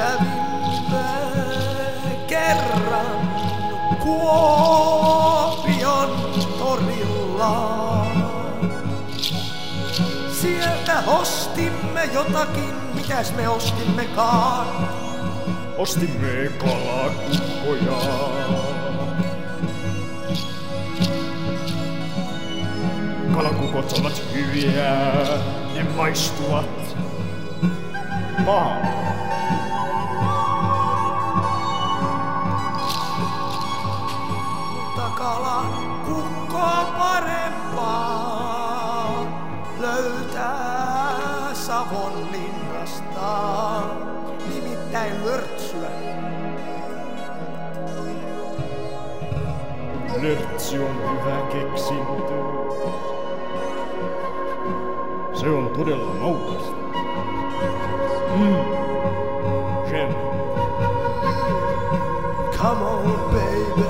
Kävimme kerran Kuopion torilla. Sieltä ostimme jotakin, mitäs me ostimmekaan? Ostimme kalakukkoja. Kalakukot ovat hyviä, ne maistuvat pahalta. Mutta kalakukkoa parempaa löytää Savonlinnasta, nimittäin lörtsyä. Lörtsy on hyvä keksintö. Se on todella maukasta. Sen. Come on, baby.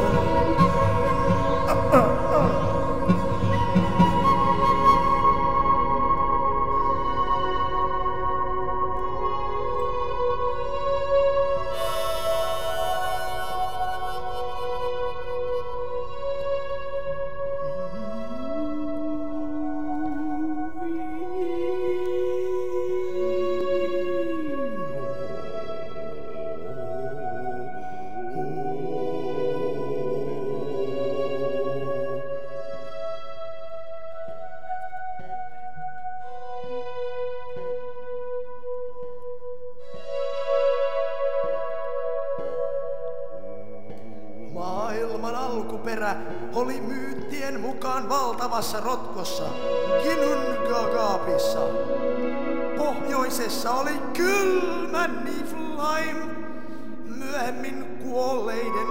Maailman alkuperä oli myyttien mukaan valtavassa rotkossa, Ginnungagapissa. Pohjoisessa oli kylmä Niflheim, myöhemmin kuolleiden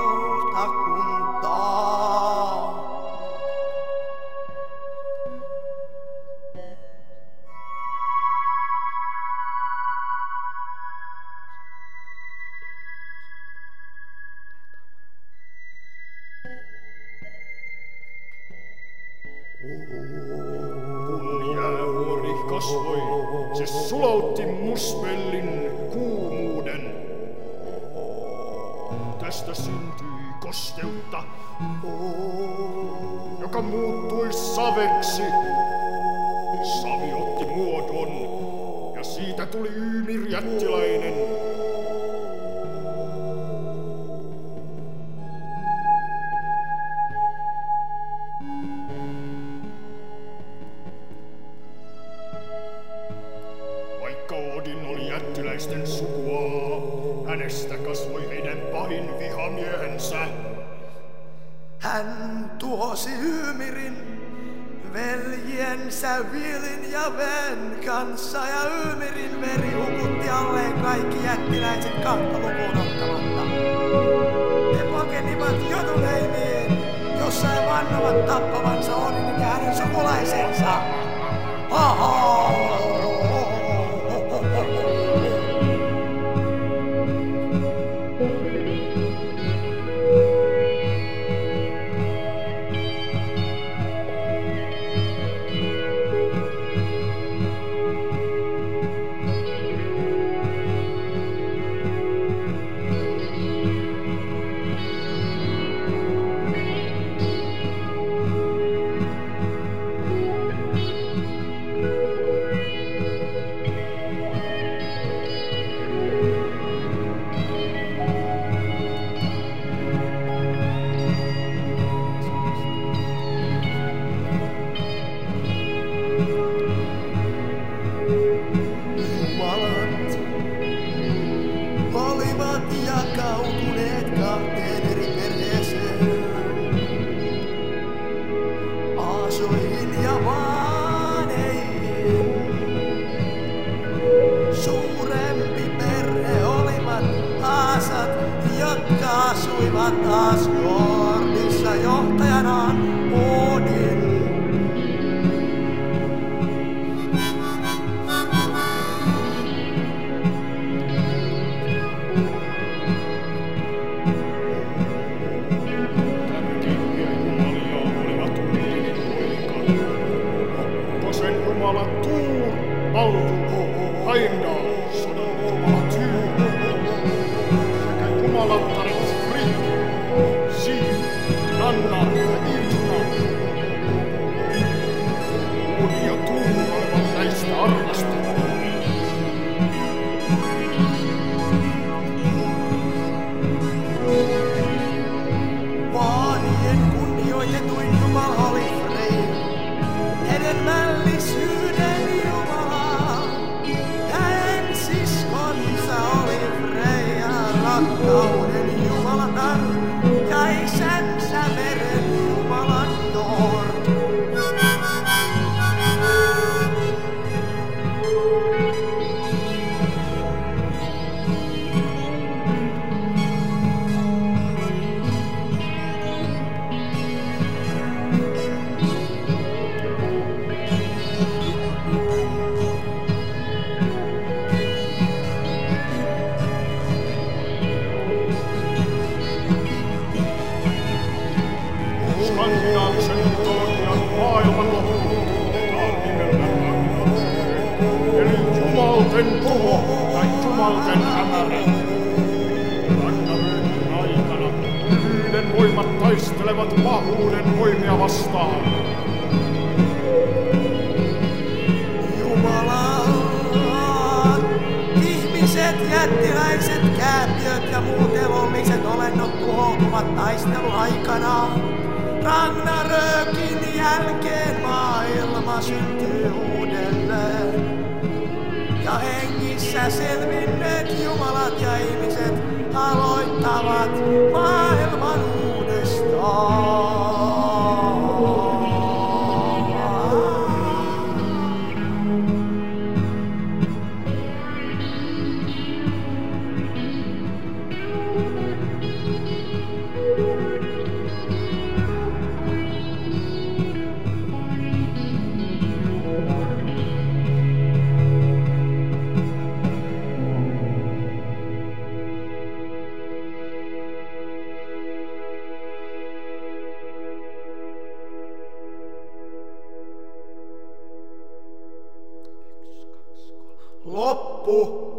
valtakuntaa. Kun jäävuori kasvoi, se sulautti Muspellin kuumuuden. Tästä syntyi kosteutta, joka muuttui saveksi. Savi otti muodon ja siitä tuli Ymir-jättiläinen. Vaikka Odin oli jättiläisten sukua, hänestä kasvoi heidän pahin vihamiehensä. Hän tuosi Ymirin veljensä Vilin ja Ven kanssa, ja Ymirin veri hukutti alleen kaikki jättiläiset kahta lukuun ottamatta. He pakenivat Jotunheimiin, jossa he vannovat tappavansa Odinin ja hänen sukulaisensa. Jakautuneet kahteen eri perheeseen, Aasoihin ja Vaaneihin. Suurempi perhe olivat Aasat, jotka asuivat Asgardissa, johtajanaan Odin. Jumala Tuur, Baldur, Heimdall, sodan jumala Tyr. tuho tai jumalten hämärä. Ragnarökin aikana hyvyyden voimat taistelevat pahuuden voimia vastaan. Jumalat, ihmiset, jättiläiset, kääpiöt ja muut elolliset olennot tuhoutuvat taisteluaikana. Ragnarökin jälkeen maailma syntyy uudelleen. Ja hengissä selvinneet jumalat ja ihmiset aloittavat maailman uudestaan. Loppu.